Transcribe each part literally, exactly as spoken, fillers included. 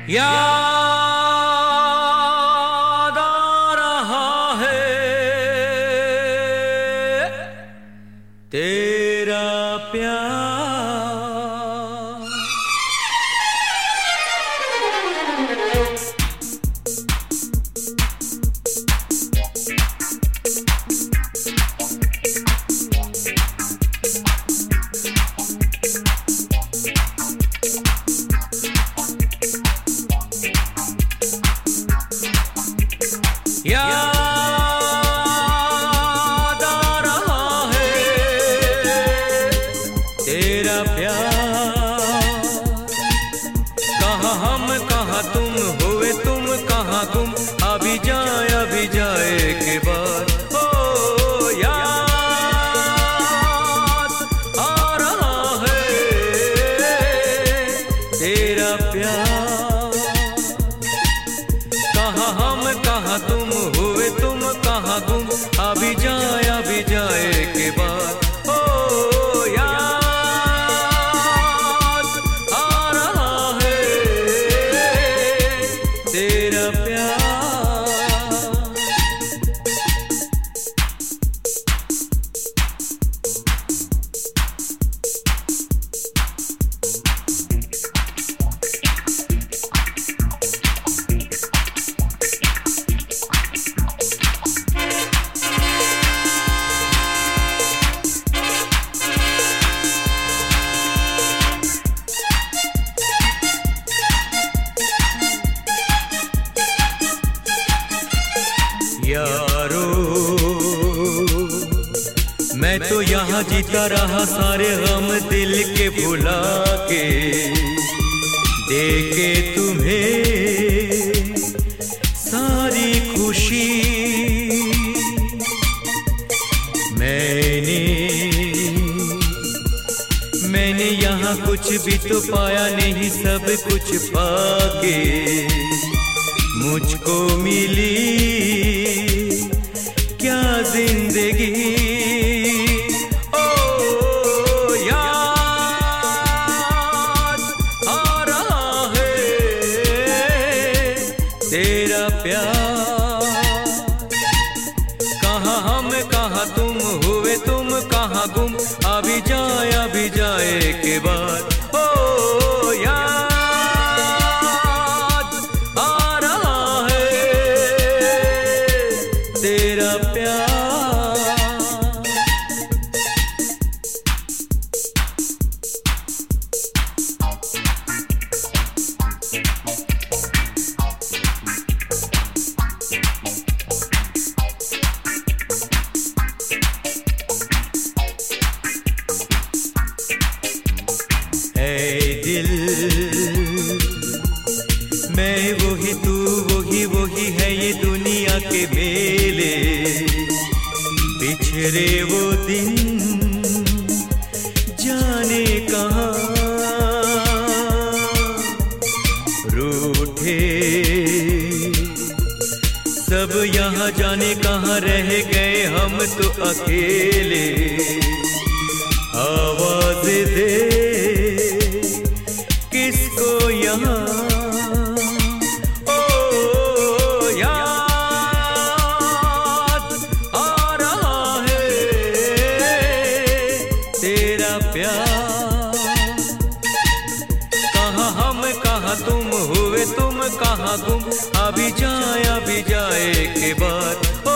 याद आ रहा है तेरा प्यार। याद आ रहा है तेरा प्यार। कहाँ हम कहाँ तुम हुए तुम कहाँ गुम, अभी जाए अभी जाए के बाद। ओ याद आ रहा है तेरा प्यार। कहाँ हम कहाँ तुम हुए तुम कहाँ गुम, अभी जाए अभी जाए के बाद। ओ याद आ रहा है तेरा प्यार। यारो मैं तो यहाँ जीता रहा सारे गम दिल के भुला के, देके तुम्हें सारी खुशी। मैंने मैंने यहाँ कुछ भी तो पाया नहीं, सब कुछ पाके मुझको मिली क्या जिंदगी। ओ याद आ रहा है तेरा प्यार। कहाँ हम कहाँ तुम हुए तुम कहाँ गुम, अभी जाए अभी जाए के बाद। ओ याद आ रहा है तेरा प्यार। ऐ दिल मैं वही तू वही वही है ये दुनिया के मेले। बिछड़े वो दिन जाने कहाँ, रूठे सब यहाँ जाने कहाँ रह गए हम तो अकेले। आवाज दे किसको यहाँ। ओ याद आ रहा है तेरा प्यार। कहाँ हम कहाँ तुम हुए तुम कहाँ गुम, अभी जाए अभी जाए के बाद। ओ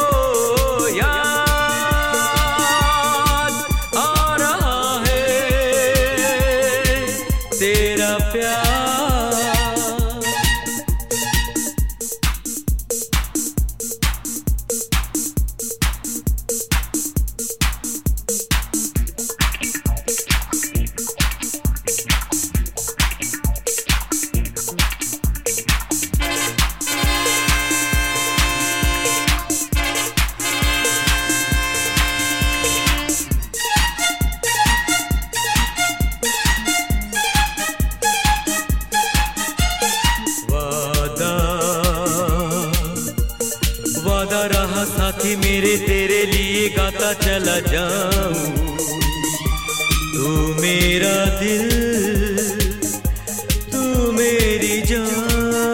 याद आ रहा है तेरा प्यार। साथी मेरे तेरे लिए गाता चला जाऊं, तू मेरा दिल, तू मेरी जान।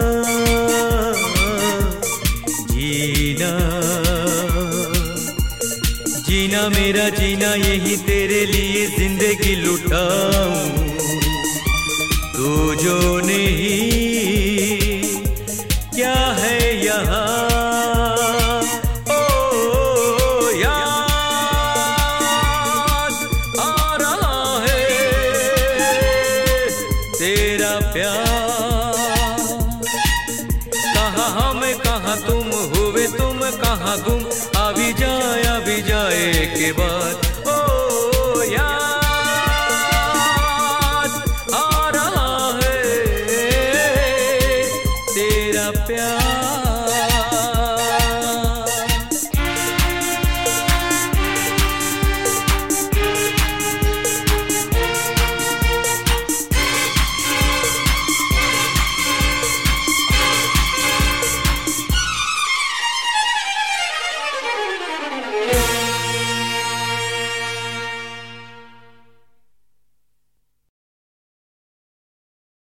जीना मेरा जीना यही तेरे लिए जिंदगी लुटाऊं, तू जो नहीं क्या है यहाँ।